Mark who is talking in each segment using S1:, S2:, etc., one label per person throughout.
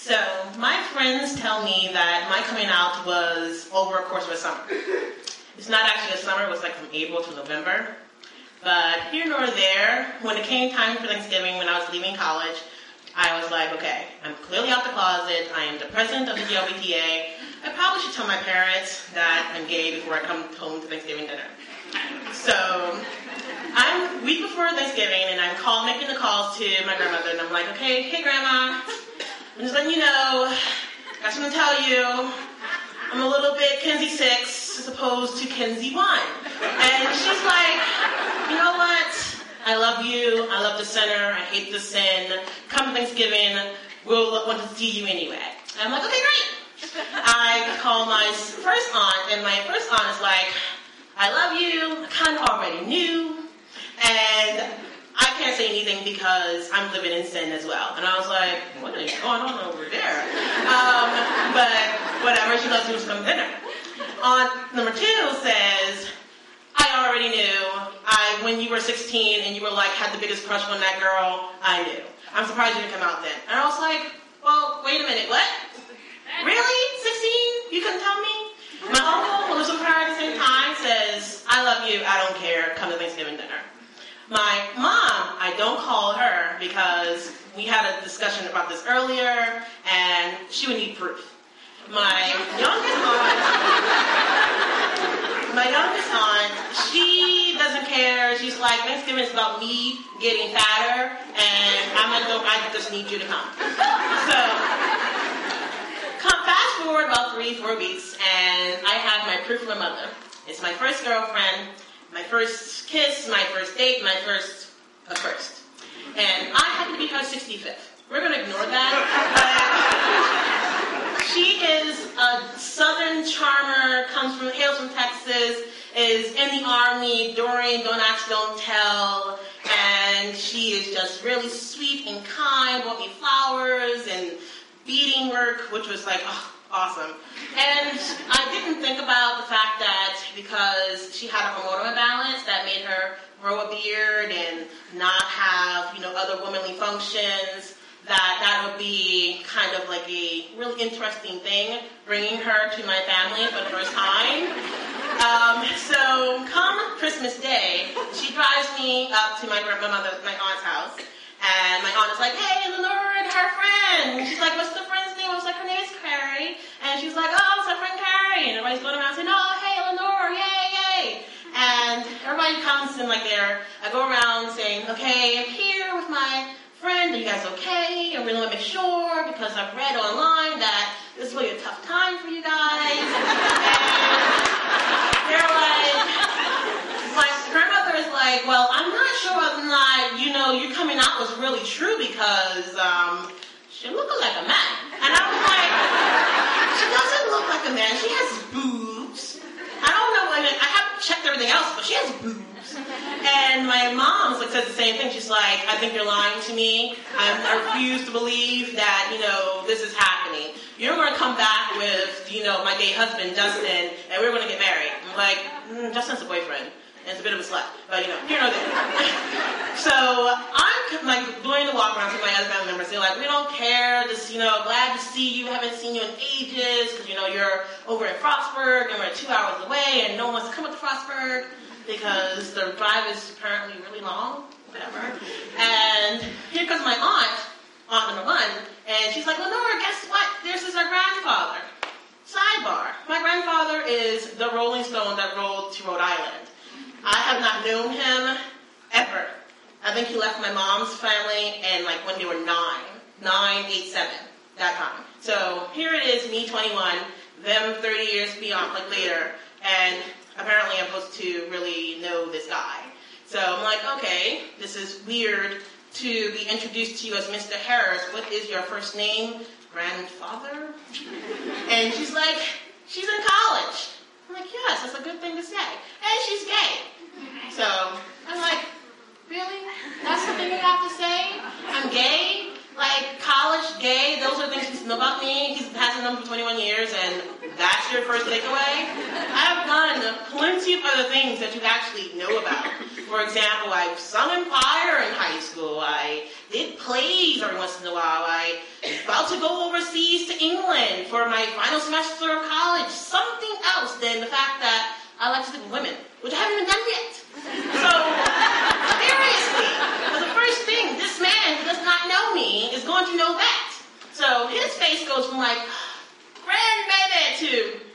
S1: So, my friends tell me that my coming out was over a course of a summer. It's not actually a summer, it was like from April to November. But here nor there, when it came time for Thanksgiving, when I was leaving college, I was like, okay, I'm clearly out the closet, I am the president of the GLBTA, I probably should tell my parents that I'm gay before I come home to Thanksgiving dinner. So, I'm week before Thanksgiving, and I'm making the calls to my grandmother, and I'm like, okay, hey grandma, I'm just letting you know, got something to tell you, I'm a little bit Kenzie 6 as opposed to Kenzie 1. And she's like, you know what? I love you. I love the center. I hate the sin. Come Thanksgiving, we'll want to see you anyway. And I'm like, okay, great. I call my first aunt, and my first aunt is like, I love you. I kind of already knew. And I can't say anything because I'm living in sin as well. And I was like, what is going on over there? But whatever, she loves you to come to dinner. Aunt number 2 says, I already knew. When you were 16 and you were like, had the biggest crush on that girl, I knew. I'm surprised you didn't come out then. And I was like, well, wait a minute, what? Really? 16? You couldn't tell me? My uncle, who lives with her at the same time, says, I love you, I don't care, come to Thanksgiving dinner. My mom, I don't call her because we had a discussion about this earlier, and she would need proof. My youngest aunt, she doesn't care. She's like, Thanksgiving is about me getting fatter, and I just need you to come. So, fast forward about 3-4 weeks, and I have my proof of my mother. It's my first girlfriend, my first kiss, my first date, my first. And I happen to be her 65th. We're going to ignore that. She is a southern charmer, hails from Texas, is in the army during Don't Ask, Don't Tell, and she is just really sweet and kind, bought me flowers and beading work, which was like, oh, awesome. And I didn't think about the fact that because she had a hormonal imbalance that made her grow a beard and not have, other womanly functions, that would be kind of like a really interesting thing, bringing her to my family for the first time. So come Christmas Day, she drives me up to my aunt's house, and my aunt is like, hey, Lenore and her friend. And she's like, what's the friend's name? I was like, her name is Carrie. And she's like, oh, it's our friend Carrie. And everybody's going around saying, oh, hey, Lenore, yay, yay. And everybody comes in like there. I go around saying, okay, I'm here with my friend, are you guys okay? I really want to make sure because I've read online that this is really a tough time for you guys. And they're like, my grandmother is like, well, I'm not sure whether or not, you coming out was really true because she looked like a man. And I was like, she doesn't look like a man. She has boobs. I don't know, I haven't checked everything else, but she has boobs. And my mom says the same thing. She's like, I think you're lying to me. I refuse to believe that, this is happening. You're going to come back with, my gay husband, Justin, and we're going to get married. I'm like, Justin's a boyfriend. And it's a bit of a slut. But, here nor there. So, I'm, doing the walk around to my other family members. They're like, we don't care. Just, glad to see you. Haven't seen you in ages. Because, you're over in Frostburg, and we're 2 hours away, and no one wants to come up to Frostburg because the drive is apparently really long, whatever. And here comes my aunt number 1, and she's like, Lenore, guess what? This is our grandfather. Sidebar. My grandfather is the Rolling Stone that rolled to Rhode Island. I have not known him ever. I think he left my mom's family and when they were 9, 8, 7, that time. So here it is, me 21, them 30 years beyond, later, and apparently I'm supposed to really know this guy. So I'm like, okay, this is weird to be introduced to you as Mr. Harris. What is your first name? Grandfather? And she's like, she's in college. I'm like, yes, that's a good thing to say. And she's gay. So I'm like, really? That's the thing you have to say? I'm gay? College, gay, those are things she's know about me. He's has known me for 21 years, and that's your first takeaway. I've done plenty of other things that you actually know about. For example, I've sung in choir in high school. I did plays every once in a while. I about to go overseas to England for my final semester of college. Something else than the fact that I like to sleep with women, which I haven't even done yet. So, seriously, for the first thing, this man who does not know me is going to know that. So his face goes from like, grandbaby to,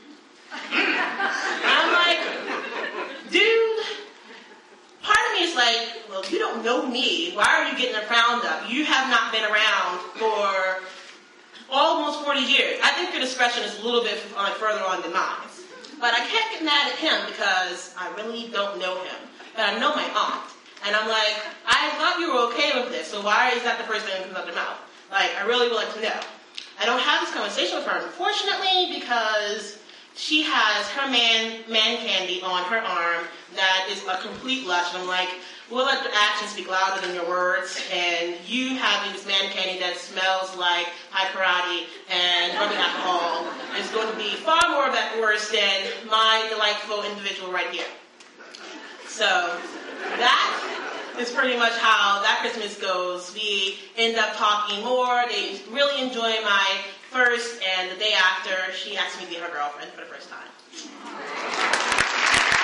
S1: I'm like, dude, part of me is like, well, you don't know me. Why are you getting a frowned up? You have not been around for almost 40 years. I think your discretion is a little bit further on than mine. But I can't get mad at him because I really don't know him. But I know my aunt. And I'm like, I thought you were okay with this, so why is that the first thing that comes out of your mouth? Like, I really would like to know. I don't have this conversation with her, unfortunately, because she has her man candy on her arm that is a complete lush. And I'm like, we'll let the actions speak louder than your words. And you having this man candy that smells like high karate and rubbing alcohol is going to be far more of that worse than my delightful individual right here. So that is pretty much how that Christmas goes. We end up talking more. They really enjoy my first, and the day after, she asked me to be her girlfriend for the first time.